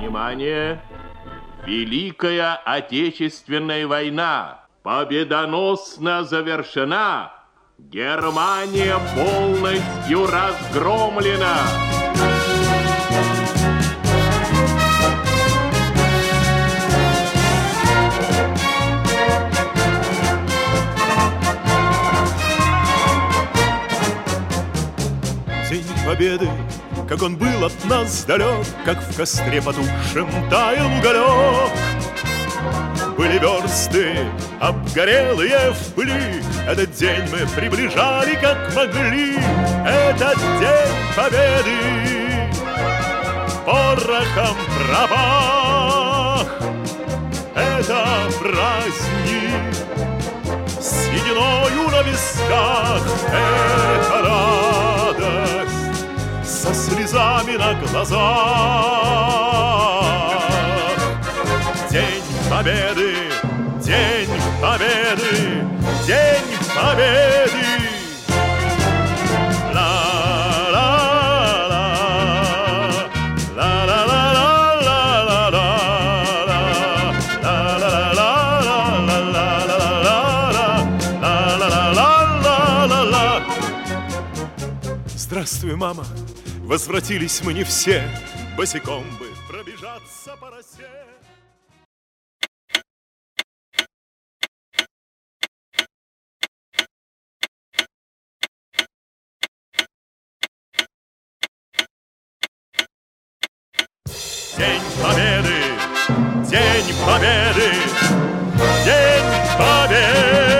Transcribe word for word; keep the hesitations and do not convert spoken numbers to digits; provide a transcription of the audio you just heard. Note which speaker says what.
Speaker 1: Внимание! Великая Отечественная война победоносно завершена. Германия полностью разгромлена.
Speaker 2: День победы, как он был от нас далек, как в костре потухшем таял уголек. Были версты, обгорелые в пыли, этот день мы приближали, как могли. Этот день победы порохом пропах. Это праздник с сединою на висках. Это радость со слезами на глазах. День победы, день победы, день победы. Здравствуй, мама, возвратились мы не все, босиком бы пробежаться по росе. День победы, день победы, день победы.